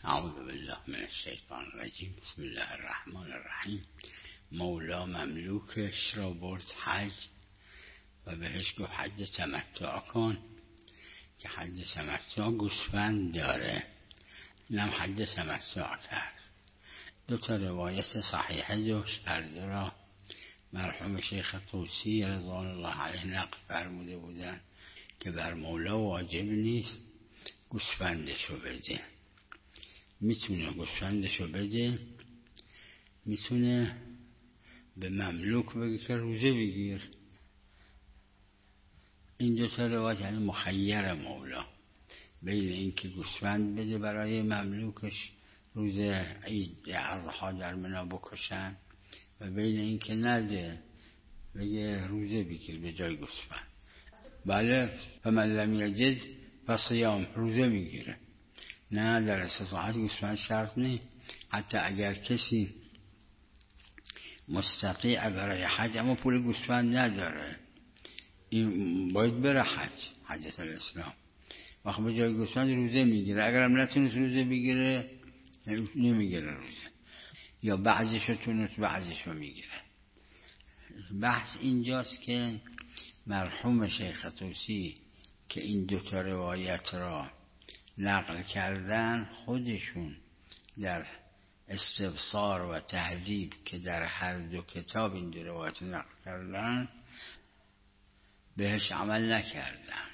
اعوذ بالله من الشیطان الرجیم. بسم الله الرحمن الرحیم. مولا مملوکش را برد حج و بهش گفت حج تمتع کن، که حج تمتع گوسفند داره. اینم حج تمتع کرد. دو تا روایت صحیحه داشت، هر دو را مرحوم شیخ طوسی رضوان الله علیه نقل فرموده بودن که بر مولا واجب نیست گوسفندشو بده، میتونه گوسفندشو بده، میتونه به مملوک بگه که روزه بگیر. این دو تا روایت یعنی مخیر مولا بین این که گوسفند بده برای مملوکش روزه عید اضحی در منا بکشن و بین این که نده بگه روزه بگیر به جای گوسفند. بله، فمن لم یجد فصیام، روزه میگیره. نه، در استطاعت گوسفند شرط نیست. حتی اگر کسی مستطیع برای حج اما پول گوسفند نداره، این باید بره حجت الاسلام، وقت به جای گوسفند روزه میگیره. اگرم نتونست روزه بگیره نمیگیره روزه، یا بعضیشو تونست بعضیشو میگیره. بحث اینجاست که مرحوم شیخ طوسی که این دوتا روایت را نقل کردن، خودشون در استبصار و تهذیب که در هر دو کتاب این دو روایت نقل کردن بهش عمل نکردن.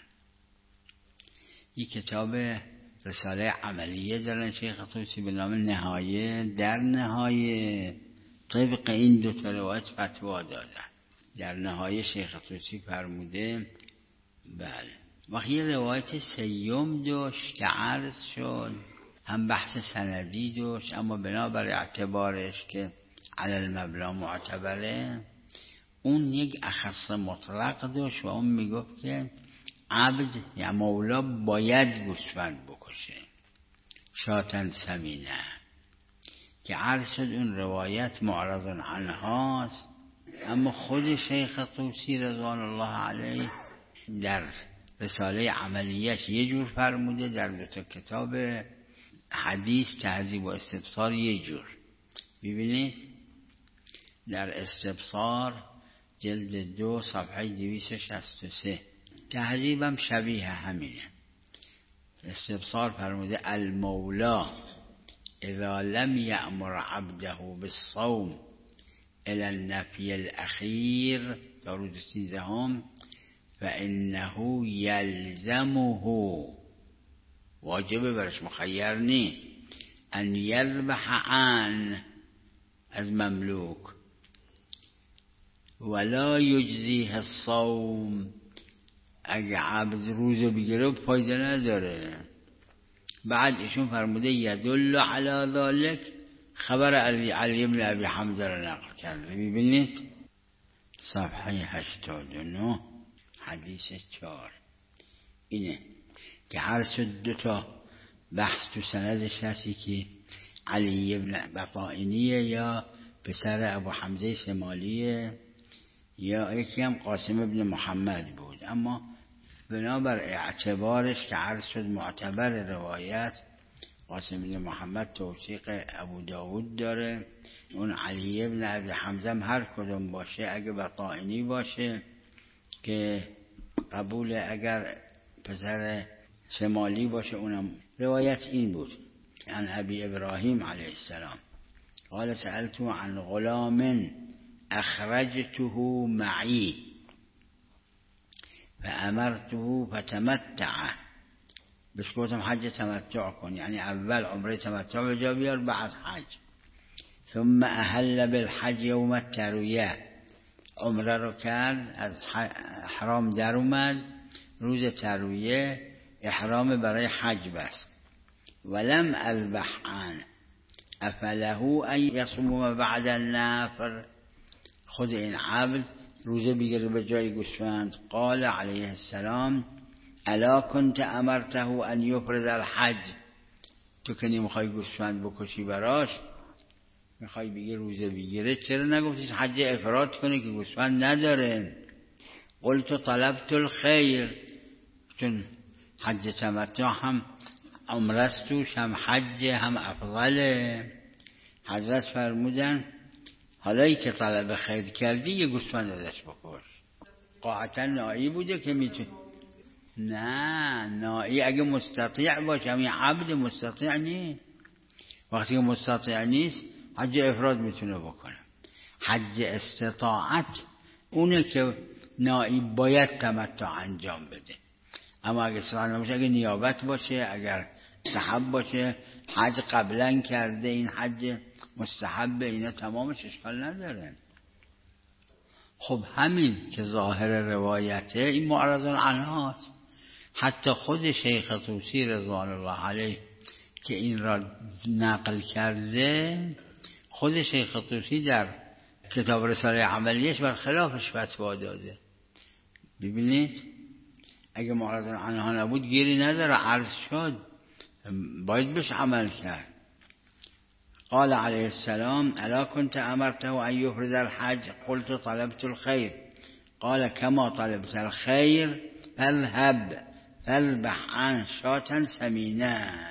یک کتاب رساله عملیه دارن شیخ طوسی به نام نهایه. در نهایه طبق این دو تا روایت فتوا دادن. در نهایه شیخ طوسی فرموده بله. وقتی یه روایت سیوم داشت که عرض شد، هم بحث سندی داشت، اما بنابر اعتبارش که علی المبلا معتبره، اون یک اخص مطلق داشت و اون میگفت که عبد یا مولا باید گوسفند بکشه، شاتن سمینه، که عرض شد اون روایت معرض عنهاست. اما خود شیخ طوسی رضوان الله علیه در رساله عملیش یه جور فرموده، در دو تا کتاب حدیث تهذیب و استبصار یه جور. ببینید در استبصار جلد 2 صفحه 263، تهذیبم شبیه همینه. استبصار فرموده المولا اذا لم یأمر عبده بالصوم الى النفی الاخیر تا روز 13 فانه یلزمه، واجبه برش، مخیر نی، ان یذبح عن از مملوک ولا یجزیه الصوم. اگه عبد روزه بگیره فایده نداره. بعد ایشون فرموده یدل علی ذلک، خبر علی بن ابی حمزه را نقل کرده. ببینید صفحه 89 حدیث 4 اینه که هر دو تا بحث تو سندش هستی که علی بن بطائنیه یا پسر ابو حمزه شمالیه، یا یکی هم قاسم ابن محمد بود. اما بنابر اعتبارش که عرض شد معتبر روایت، قاسم ابن محمد توثیق ابو داود داره. اون علی ابن ابی حمزه هر کدوم باشه، اگه بطائنی باشه که قبول، اگر پسر شمالی باشه اونم. روایت این بود عن ابی ابراهیم علیه السلام قال سألته عن غلام اخرجته معی فامرته فتمتع، بهش گفتم حج تمتع کن، یعنی اول عمره تمتع به جا بیار بعد حج. ثم احل بالحج یوم الترویه، عمره رو کرد، از احرام در اومد، روز ترویه احرام برای حج بست. ولم اذبح عن افله ان یصوم بعد النفر، خود این عبد روزه بگیره به جای گوسفند. قال علیه السلام الا كنت امرته ان یفرض الحج، تو که نمیخوای گوسفند بکشی براش، میخوای بگی روزه بگیره، چرا نگفتیش حج افراد کنه که گوسفند نداره؟ قلت طلبت الخیر، چون حج تمتع هم عمره است توش، هم حج، هم افضله. حضرت فرمودن حالایی که طلب خیر کردی یه گوسفند ازش بکش. قاعدتا نائی بوده که میتونه، نه نائی اگه مستطیع باشه، همین عبد مستطیع نیست. وقتی که مستطیع نیست حج افراد میتونه بکنه. حج استطاعت اونه که نائی باید تمتع انجام بده. اما اگه سوال نباشه، اگه نیابت باشه، اگر مستحب باشه، حج قبلا کرده، این حج مستحب، اینا تمامش اشکال نداره. خب همین که ظاهر روایته این معرض عنهاست. حتی خود شیخ طوسی رضوان الله علیه که این را نقل کرده، خود شیخ طوسی در کتاب رساله عملیش بر خلافش فتوا داده. ببینید اگه معرض عنها نبود گیری نداره، عرض شد، باید بهش عمل کرد. قال علیه السلام الا كنت امرته ان يفرض الحج قلت طلبت الخير قال كما طلبت الخير فاذهب فاذبح عن شاة سمینه.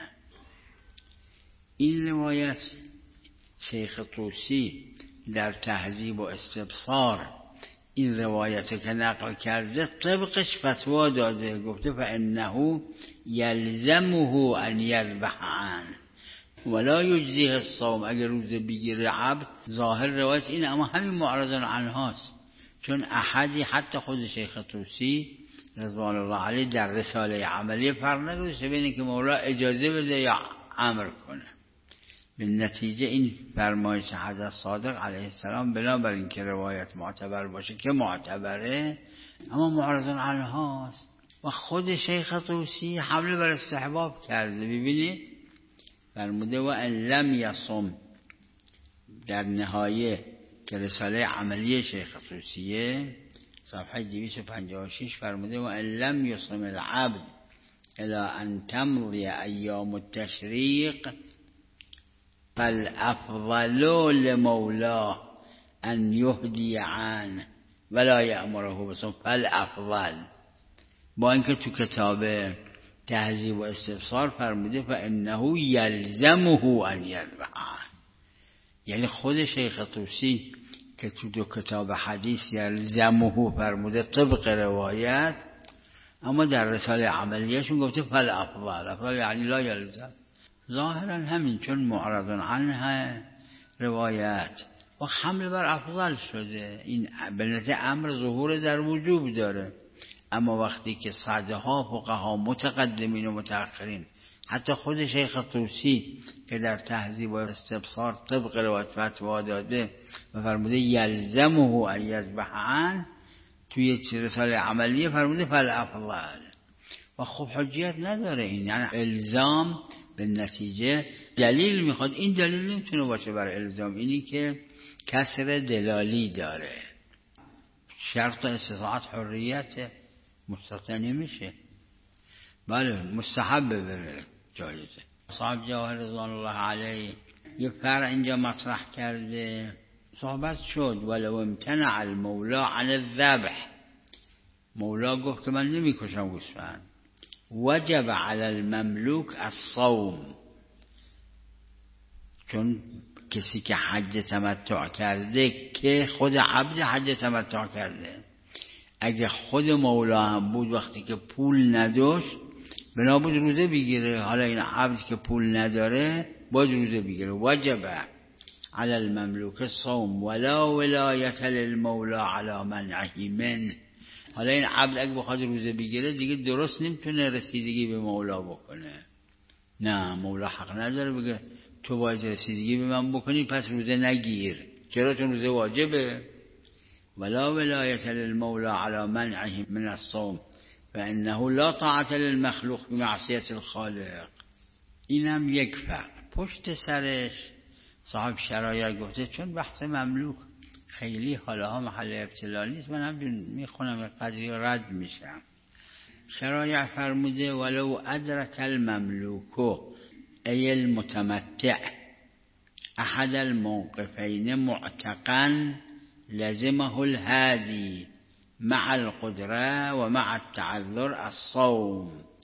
این روایت شیخ طوسی در تهذیب و استبصار این روایت که نقل کرده طبقش فتوا داده، گفته فانه یلزمه ان یذبح عنه ولا یجزیه الصوم. اگر روزه بگیره عبد، ظاهر روایت این، اما همین معرض عنهاست. چون احدی، حتی خود شیخ طوسی رضوان الله علیه در رساله عملی فرق نگذاشته بین که مولا اجازه بده یا امر کنه. به نتیجه این فرمایش حضرت صادق علیه السلام بنابراین این که روایت معتبر باشه که معتبره، اما معرض عنهاست. و خود شیخ طوسی حمله بر استحباب کرده. ببینید فرموده و ان لم یصم، در نهایه که رساله عملی شیخ طوسیه صفحه 256 فرموده و ان لم یصم العبد الى ان تمضی ایام التشریق فالافضل لمولاه ان یهدی عنه ولا یأمره بصوم. فالافضل، با اینکه تو کتاب تهذیب و استبصار فرموده فانه یلزمه ان یذبح، یعنی خود شیخ طوسی که تو دو کتاب حدیث یلزمه فرموده طبق روایت، اما در رساله عملیشون گفته فالافضل. افضل یعنی لا یلزم. ظاهرا همین، چون معرض عنه روایت و حمل بر افضل شده، این به نظر امر ظهور در وجوب داره. اما وقتی که صدها فقها متقدمین و متأخرین، حتی خود شیخ طوسی که در تهذیب و استبصار طبق روایت فتوا داده و فرموده یلزمه ان یذبح عنه، توی رساله عملیه فرموده فالافضل. و خب حجیت نداره این، یعنی الزام به نتیجه دلیل میخواد. این دلیل نمیتونه باشه برای الزام، اینی که کسر دلالی داره. شرط استطاعت حریت، مستطیع نمیشه. بله مستحب بره، جایزه. صاحب جواهر رضوان الله علیه یه فرع اینجا مطرح کرده، صحبت شد ولو امتنع المولا عن الذبح، مولا گفت که من نمیکشم گوسفند، وجب علی المملوک الصوم، چون کسی که حج تمتع کرده که خود عبد حج تمتع کرده، اگه خود مولا هم بود وقتی که پول نداشت بنابود روزه بگیره. حالا این عبد که پول نداره باید روزه بگیره. وجب علی المملوک الصوم ولا ولایت للمولا علی منعه منه. حالا این عبد اگه بخواد روزه بگیره دیگه درست نمیتونه رسیدگی به مولا بکنه. نه، مولا حق نداره بگه تو باید رسیدگی به من بکنی پس روزه نگیر. چرا؟ چون روزه واجبه. ولا ولایت للمولا علی منعه من الصوم فانه لا طاعت للمخلوق بمعصیت الخالق. اینم یک فرق. پشت سرش صاحب شرایع گفته چون بحث مملوک خیلی حالا محل ابتلا نیست، من هم میخونم قضیه رد میشم. شرایع فرموده ولو ادرک المملوک ای المتمتع احد الموقفین معتقا لزمه الهادی مع القدره و مع التعذر الصوم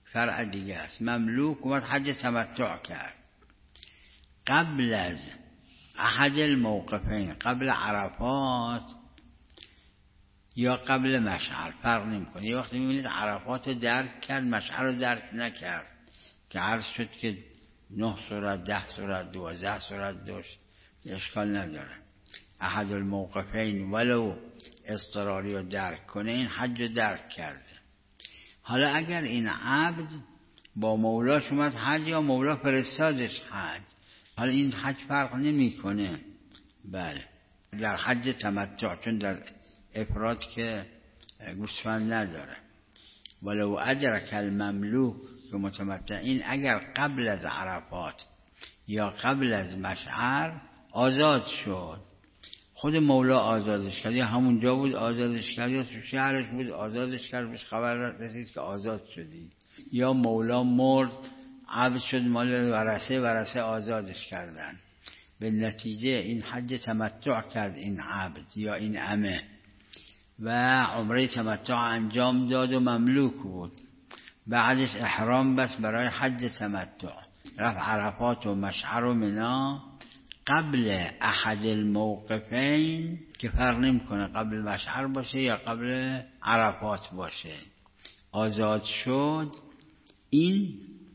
فرع دیگه است. مملوک اومد حج تمتع کرد قبل از احد الموقفین، قبل عرفات یا قبل مشعر، فرق نمی‌کنه. یه وقتی می‌بینید عرفات رو درک کرد، مشعر رو درک نکرد، که عرض شد که 9 صورت 10 صورت 12 صورت داشت، اشکال نداره. احد الموقفین ولو اضطراری رو درک کنه، این حج رو درک کرده. حالا اگر این عبد با مولاش اومد حج یا مولا فرستادش حج، حالا این حج فرق نمی کنه. بله در حج تمتع، چون در افراد که گوسفند نداره. ولو ادرک المملوک که متمتع، این اگر قبل از عرفات یا قبل از مشعر آزاد شد، خود مولا آزادش کرد یا همونجا بود آزادش کرد یا تو شهرش بود آزادش کرد، بهش خبر رسید که آزاد شدی، یا مولا مرد عبد شد مال ورثه آزادش کردن، به نتیجه این حج تمتع کرد این عبد یا این عمه و عمره تمتع انجام داد و مملوک بود، بعدش احرام بس برای حج تمتع، رفت عرفات و مشعر و منا قبل احد الموقفین، که فرق نمی‌کنه قبل مشعر باشه یا قبل عرفات باشه، آزاد شد. این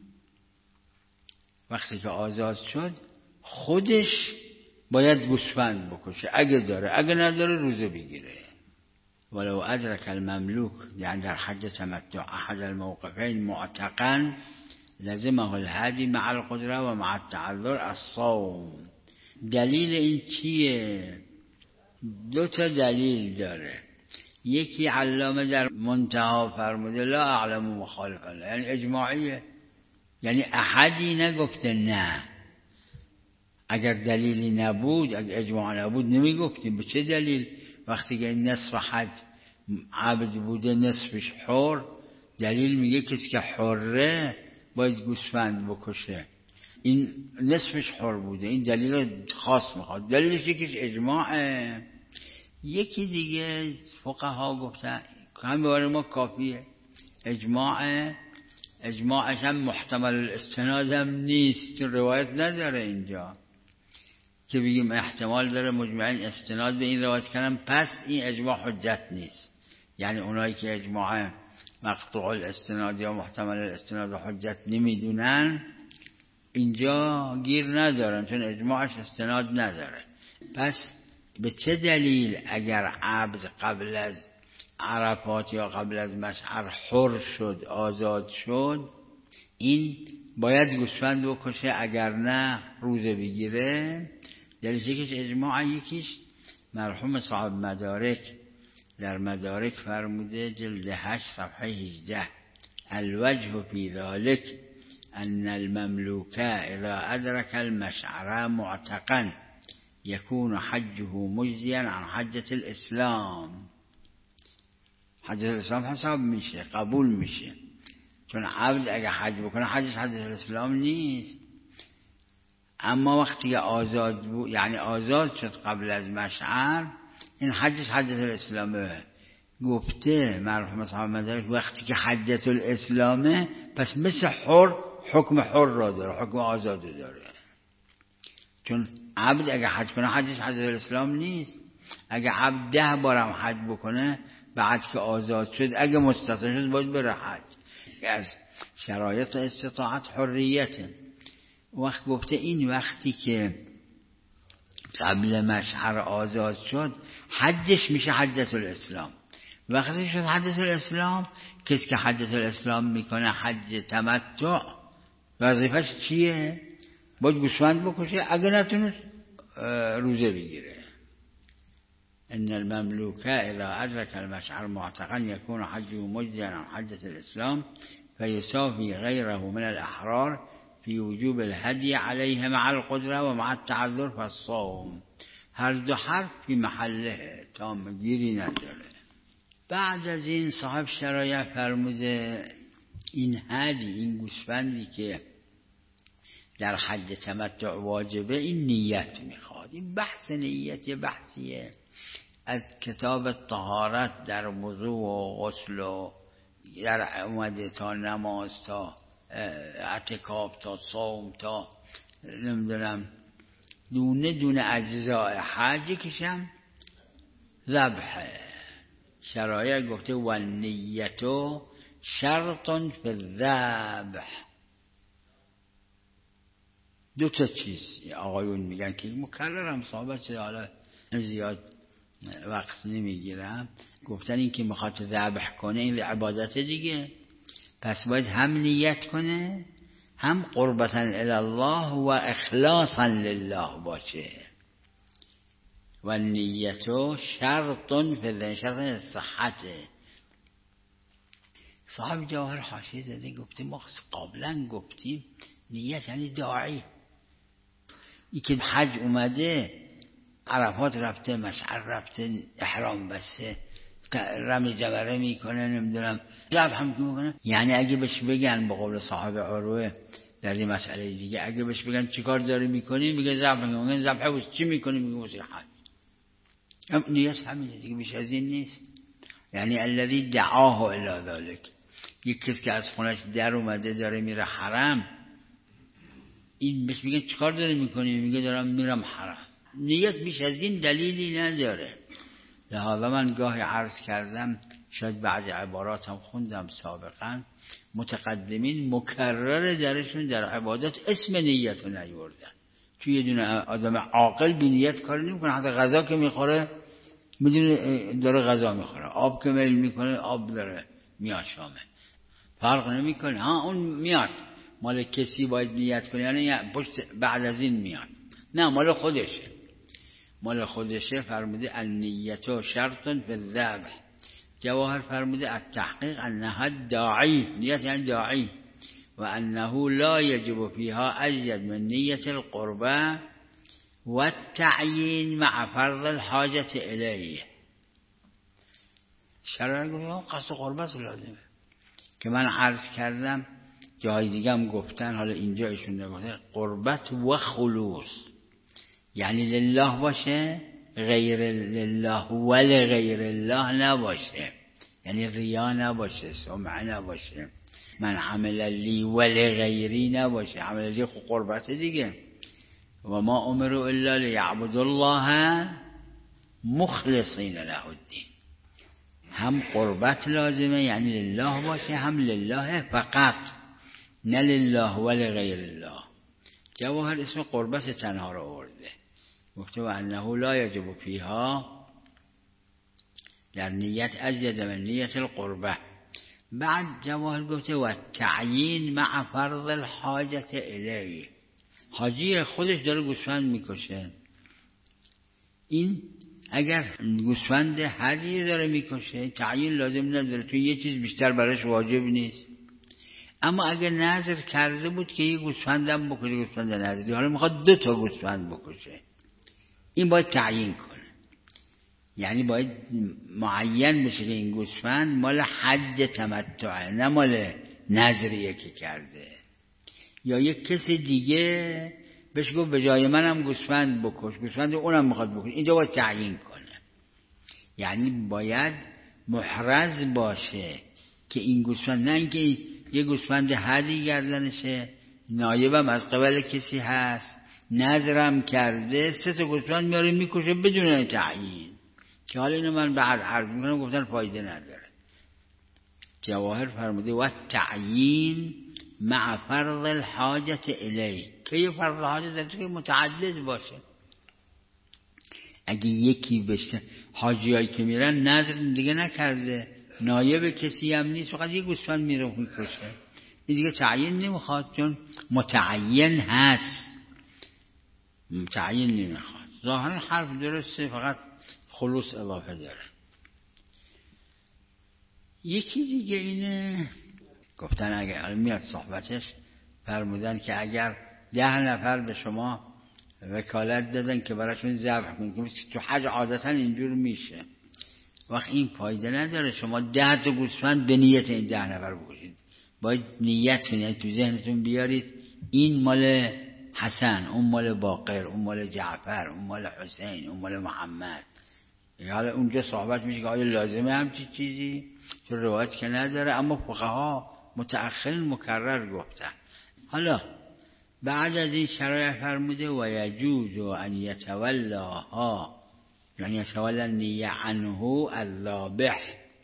وقتی که آزاد شد خودش باید گوسفند بکشه اگه داره، اگه نداره روزه بگیره. ولو ادرک المملوک، یعنی در حج تمتع احد الموقفین معتقا لزمه الهدی مع القدره و مع التعذر الصوم. دلیل این چیه؟ 2 دلیل داره. یکی علامه در منتها فرموده لا اعلم مخالفا، یعنی اجماعیه، یعنی احدی نگفته نه. اگر دلیلی نبود، اگر اجماع نبود نمیگفتیم. به چه دلیل؟ وقتی که نصف حج عبد بوده نصفش حر، دلیل میگه کسی که حره باید گوسفند بکشه، این نصفش حر بوده، این دلیل خاص میخواد. دلیلش یکیش اجماعه، یکی دیگه فقها گفتن همین برای ما کافیه. اجماعش هم محتمل الاستناد هم نیست، چون روایت نداره اینجا که بگیم احتمال داره مجمعین استناد به این روایت کنم، پس این اجماع حجت نیست. یعنی اونایی که اجماع مقطوع الاستناد یا محتمل الاستناد و حجت نمیدونن اینجا گیر ندارن، چون اجماعش استناد نداره. پس به چه دلیل اگر عبد قبل از عرفات یا قبل از مشعر حر شد، آزاد شد، این باید گوسفند بکشه، اگر نه روزه بگیره؟ دلیلش یکیش اجماع، یکیش مرحوم صاحب مدارک در مدارک فرموده جلد 8 صفحه 18 الوجه فی ذلك ان المملوک اذا ادرک المشعر معتقا یکون حجه مجزیا عن حجة الاسلام. حجة الاسلام حساب میشه، قبول میشه، چون عبد اگه حج بکنه حجش حجة الاسلام نیست. اما وقتی آزاد بود، یعنی آزاد شد قبل از مشعر، این حجش حجة الاسلامه. گفته مرحوم صاحب مدارک وقتی که حجة الاسلامه، پس مثل حر حکم حر را داره، حکم آزاده داره. چون عبد اگه حج کنه حجش حجة الاسلام نیست. اگه عبد 10 بارم حج بکنه بعد که آزاد شد، اگه مستطاع شد باید بره حج. از شرایط استطاعت حریته. وقت گفته این وقتی که قبل مشعر آزاد شد حجش میشه حجة الاسلام. وقتی شد حجة الاسلام، کسی که حجة الاسلام میکنه حج تمتع، وظیفش چیه؟ باید گوسفند بکشه، اگه نتونست روزه بگیره. ان المملوک اذا ادرک المشعر معتقا یکون حجه مجزیا عن حجة الاسلام فیصافی غیره من الاحرار فی وجوب الهدی علیه مع القدره و مع التعذر فالصوم. هر دو حرف فی محله، تامگیری نداره. بعد از این صاحب شرایع فرموده این هدی، این گوسفندی که در حج تمتع واجبه، این نیت میخواد. این بحث نیت یه بحثیه از کتاب طهارت در وضو و غسل و در اومده تا نماز، تا اعتکاف، تا صوم، تا نمیدونم دونه دونه اجزاء حج کشم ذبح. شرایع گفته و نیتو شرط فی الذبح. دو تا چیز آقایون میگن که مکررم صحبت شده، حالا زیاد وقت نمیگیرم. گفتن این که میخواد ذبح کنه این عبادت دیگه، پس باید هم نیت کنه هم قربتا الی الله و اخلاصا لله باشه. و نیتو شرط فی شرط صحته. صاحب جواهر حاشیه زده گفته ما قبلا گفتیم نیت یعنی داعی. ای که حج اومده عرفات رفته، مشعر رفته، احرام بسته، رمی جمره میکنه، نمیدونم ذبح هم میکنه. یعنی اگه بهش بگن به قول صاحب عروه در این مسئله دیگه، اگه بهش بگن چیکار داری میکنی میگه ذبح میکنم، میگن ذبح واسه چی میکنی؟ میگه واسه حج. نیت همینه دیگه، بیش از این نیست. یعنی الذی دعاه الی ذلک. یک کسی که از خونش در اومده داره میره حرم، این بهش میگن چیکار داری میکنی؟ میگه دارم میرم حرم. نیت بیش از این دلیلی نداره. لذا من گاهی عرض کردم، شاید بعضی عبارات هم خوندم سابقا، متقدمین مکرر درشون در عبادات اسم نیت رو نیوردن. توی یه دونه آدم عاقل بی نیت کاری نمیکنه. حتی غذا که میخوره میدونه داره غذا میخوره، آب که میل میکنه آب داره میاد شامه، فرق نمیکنه. اون میاد مال کسی باید نیت کنه، یعنی بعد از این میاد. نه، مال خودشه. فرموده النیت شرط فی الذبح. جواهر فرموده التحقیق انها داعی. نیت یعنی داعی. و انه لا یجب فیها ازید من نیت القربه و التعیین مع فرض الحاجت الیه. شرایع گفتم قصد قربت لازمه که من عرض کردم، جای دیگه هم گفتن، حالا اینجا ایشون نگفته قربت و خلوص، یعنی لله باشه، غیر لله ولی غیر الله نباشه، یعنی ریا نباشه، سمعه نباشه، من عمل لی ولی غیری نباشه. عمل لی خود قربت دیگه. و ما امروا الا لیعبدوا الله مخلصین له الدین. هم قربت لازمه یعنی لله باشه، هم لله فقط، نه لله ولی غیر الله. جواهر اسم قربت تنها رو آورده، گفته و انه لا یجب فیها، در نیت ازید من نیت القربه. بعد جواهر گفته و تعیین مع فرض الحاجت الیه. حاجی خودش داره گوسفند میکشه، این اگر گوسفند هدی داره میکشه تعیین لازم نداره، تو یه چیز بیشتر براش واجب نیست. اما اگر نظر کرده بود که یه گوسفندم بکشه، گوسفند نظری، حالا میخواد 2 تا گوسفند بکشه، این باید تعیین کنه. یعنی باید معین بشه که این گوسفند مال حج تمتعه، نه مال نظریه که کرده. یا یک کسی دیگه بهش گفت به جای منم گوسفند بکش، گوسفند اونم میخواد بکش، اینجا باید تعیین کنه. یعنی باید محرز باشه که این گوسفند، نه اینکه یه گوسفند هدی گردنشه، نایبم از قبل کسی هست، نظرم کرده، 3 تا گوسفند میاره میکشه بدون تعیین، که حالا اینو من بعد عرض میکنم، گفتن فایده نداره. جواهر فرموده و تعیین مع فرض الحاجت الیه. که یه فرض الحاجت در که متعدد باشه. اگه یکی بشه، حاجیایی که میرن نظر دیگه نکرده، نایب کسی هم نیست، فقط یه گوسفند میره میکشه، این دیگه تعیین نمیخواد، چون متعین هست، متعین نمیخواد. ظاهرا حرف درسته، فقط خلوص اضافه داره. یکی دیگه اینه، گفتن اگر میاد صحبتش، فرمودن که اگر 10 نفر به شما وکالت دادن که براشون ذبح کنید، که تو حج عادتا اینجور میشه، وقت این فایده نداره شما 10 تا گوسفند به نیت این 10 نفر بکشید. باید نیت کنید، تو ذهنتون بیارید این مال حسن، اون مال باقر، اون مال جعفر، اون مال حسین، اون مال محمد. حالا اونجا صحبت میشه که آیا لازمه همچی چیزی، چون روایت که نداره، اما فقها متأخر مکرر گفتن. حالا بعد از این شرایط فرموده و یجوز ان یتولاها، یعنی یتولی النیه عنه الذابح.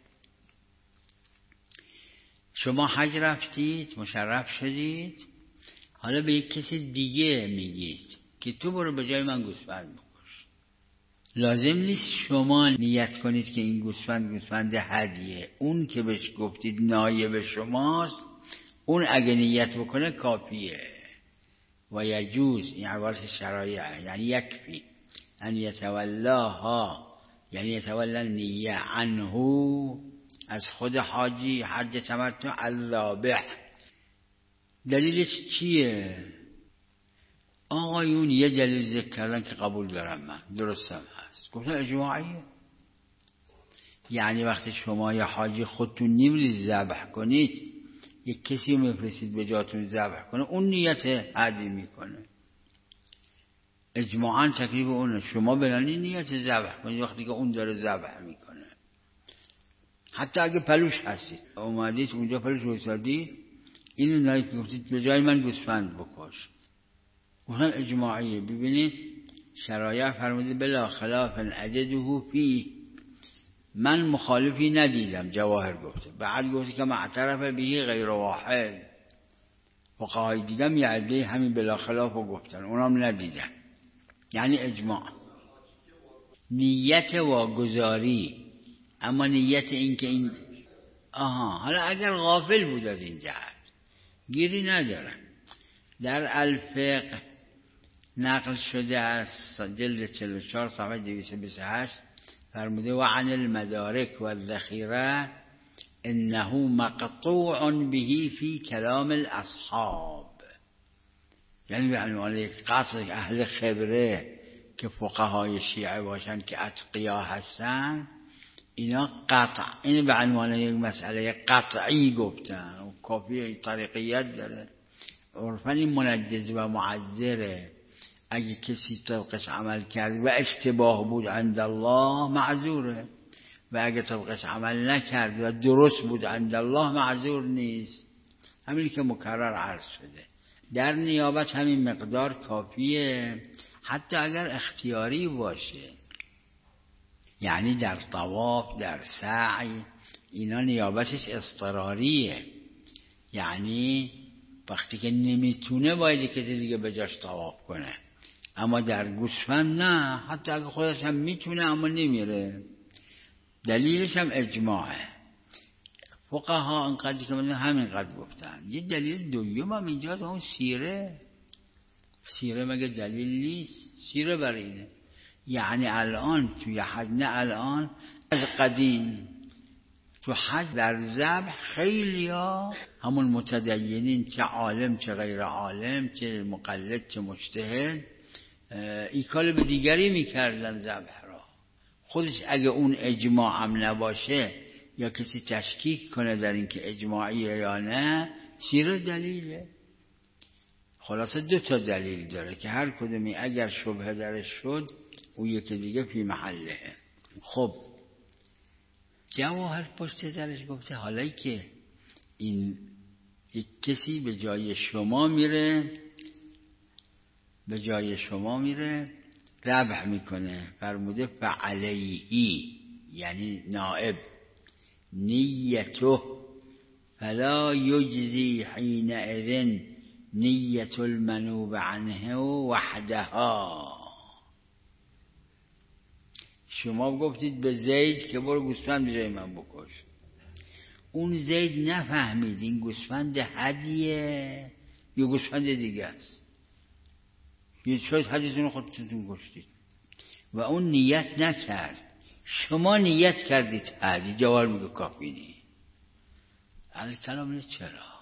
شما حج رفتید، مشرف شدید، حالا به یک کسی دیگه میگید که تو برو به جای من گوسفند بکش. لازم نیست شما نیت کنید که این گوسفند هدیه. اون که بهش گفتید نایب شماست، اون اگه نیت بکنه کافیه. و یجوز، این عبارت شرایع، یعنی یکفی ان یتولاها، یعنی یتولی النیه عنه، از خود حاجی حج تمتع الذابح. دلیلش چیه؟ آقایون یه دلیل ذکر کردن که قبول دارم من، درستم هست، گفتن اجماعیه. یعنی وقتی شما یا حاجی خودتون نمیرید ذبح کنید، یک کسی رو میفرستید به جاتون ذبح کنه، اون نیت هدی میکنه. اجماعاً تکلیف اونه. شما برانی نیت ذبح کنید وقتی که اون داره ذبح میکنه. حتی اگه پلوش هستید، اومدید اونجا پلوش وایسادید، اینو نایید گفتید به جای من گوسفند بکش، اونم اجماعیه. ببینید شرایع فرموده بلا خلاف اجده فی، من مخالفی ندیدم. جواهر گفته، بعد گفته که معترف بهی غیر واحد، فقهای دیدم یه عده همین بلا خلاف رو گفتن، اونم ندیدن. یعنی اجماع. نیت واگذاری، اما نیت این که این حالا اگر غافل بود از این جهت گیری ندارن. در الفقه نقل شده از جلد 44 صفحه 228 فرموده و عن المدارک و الذخیره انه مقطوع به فی کلام الاصحاب. یعنی به عنوان یک قصر اهل خبره که فقهای شیعه باشن که اتقیا هستن، اینا قطع، این به عنوان یک مسئله قطعی گفتن و کافی طریقیت داره. عرفاً این منجز و معذره. اگه کسی طبقش عمل کرد و اشتباه بود عند الله معذوره، و اگه طبقش عمل نکرد و درست بود عند الله معذور نیست. همینی که مکرر عرض شده. در نیابت همین مقدار کافیه، حتی اگر اختیاری باشه. یعنی در طواف، در سعی، اینا نیابتش اضطراریه. یعنی وقتی که نمیتونه باید کسی دیگه به جاش طواف کنه. اما در گوسفند نه، حتی اگه خودش هم میتونه اما نمیره. دلیلش هم اجماعه. فقها انقدر که من همین قدر گفتن. یه دلیل دوم هم اینجاست، اون سیره مگه دلیل نیست؟ سیره برای اینه. یعنی الان توی حج، نه الان، از قدیم تو حج در ذبح خیلی ها همون متدینین، چه عالم چه غیر عالم، چه مقلد چه مجتهد، ایکال به دیگری میکردن ذبح را. خودش اگه اون اجماع هم نباشه یا کسی تشکیک کنه در این که اجماعیه یا نه، سیره دلیله. خلاصه 2 تا دلیل داره که هر کدومی اگر شبهه درش شد اون یکی دیگه فی محله. خب جواهر پشت سرش گفته حالایی که این یک کسی به جای شما میره ذبح میکنه، فرموده فعلیهی، یعنی نائب، نیته فلا یجزی حینئذ نیت المنوب عنه وحدها. شما گفتید به زید که برو گوسفند به جای من بکش، اون زید نفهمید این گوسفند هدیه یا گوسفند دیگه است، یه شاید هدیتون خودتون کشتید و اون نیت نکرد، شما نیت کردید هدی. جواب میگه کافی نی. کلام نیست. چرا؟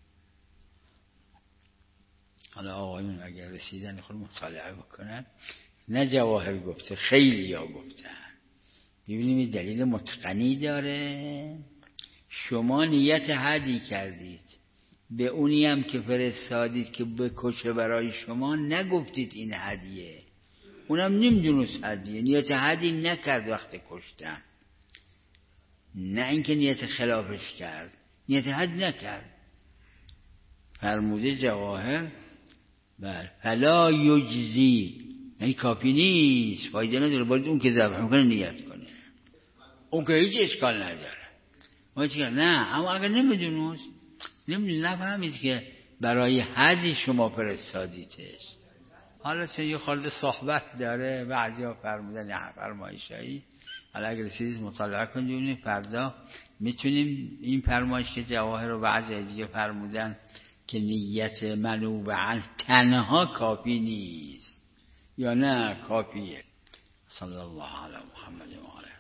حالا آقایون اگر رسیدن خود مطالعه بکنن، نه جواهر گفته، خیلی ها گفتن. ببینیم دلیل متقنی داره. شما نیت هدی کردید، به اونی هم که فرستادید که بکشه برای شما نگفتید این هدیه، اونم نمیدونست حدیه، نیت حدی نکرد وقت کشتن، نه اینکه نیت خلافش کرد، نیت حد نکرد. فرموده جواهر بله فلا یجزی، یعنی کافی نیست، فایده نداره، باید اون که ذبح میکنه نیت کنه، اون که هیچ اشکال نداره. نه اما اگر نفهمید که برای حج شما فرستادیتش. حالا چون یه خورده صحبت داره، بعضیا فرمودن یه فرمایشایی، حالا اگر رسیدید مطالعه کنید فردا میتونیم این فرمایش که جواهر رو بعضی دیگه فرمودن که نیت منوب عنه تنها کافی نیست یا نه کافیه. صلی الله علی محمد و آله.